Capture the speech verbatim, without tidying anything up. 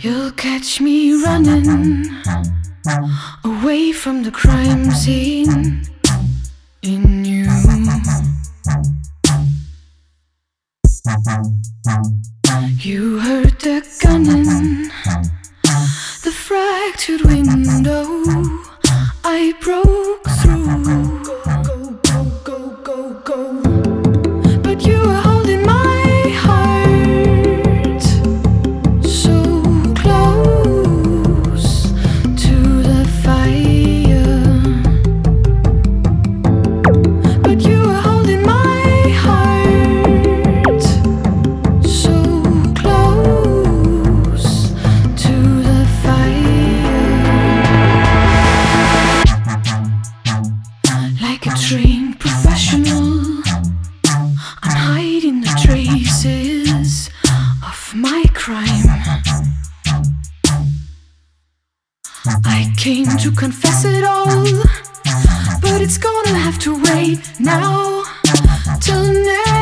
You'll catch me running away from the crime scene in you. You heard the gunning, the fractured window I broke through. Go, go, go, go, go. But you were holding my heart so close to the fire. But you were holding my heart so close to the fire. Like a trained professional, I'm hiding the traces of my crime. I came to confess it all, but it's gonna have to wait now till next